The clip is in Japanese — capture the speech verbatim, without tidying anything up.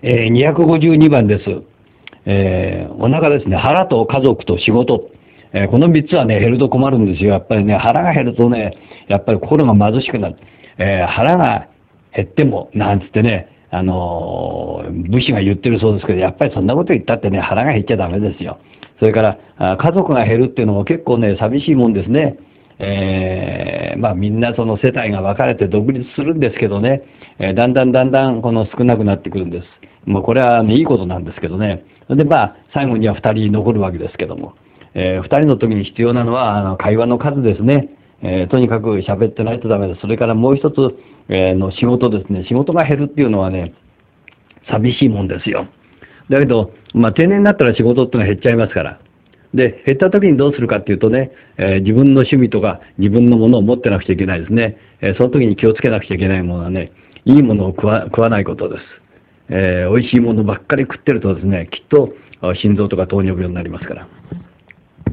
えー、にひゃくごじゅうにばんです。えー、お腹ですね、腹と家族と仕事。えー、このみっつはね、減ると困るんですよ。やっぱりね、腹が減るとね、やっぱり心が貧しくなる。えー、腹が減っても、なんつってね、あのー、武士が言ってるそうですけど、やっぱりそんなこと言ったってね、腹が減っちゃダメですよ。それから、あ家族が減るっていうのも結構ね、寂しいもんですね。えー、まあみんなその世帯が分かれて独立するんですけどね、えー、だんだんだんだんこの少なくなってくるんです。もうこれは、ね、いいことなんですけどね。で、まあ、最後にはふたり残るわけですけども、えー、ふたりの時に必要なのは、あの、会話の数ですね。えー、とにかく喋ってないとダメです。それからもう一つ、えー、の仕事ですね。仕事が減るっていうのはね、寂しいもんですよ。だけど、まあ、定年になったら仕事っていうのは減っちゃいますから。で、減った時にどうするかっていうとね、えー、自分の趣味とか自分のものを持ってなくちゃいけないですね。えー、その時に気をつけなくちゃいけないものはね、いいものを食わ、食わないことです。えー、美味しいものばっかり食ってるとですね、きっと心臓とか糖尿病になりますから。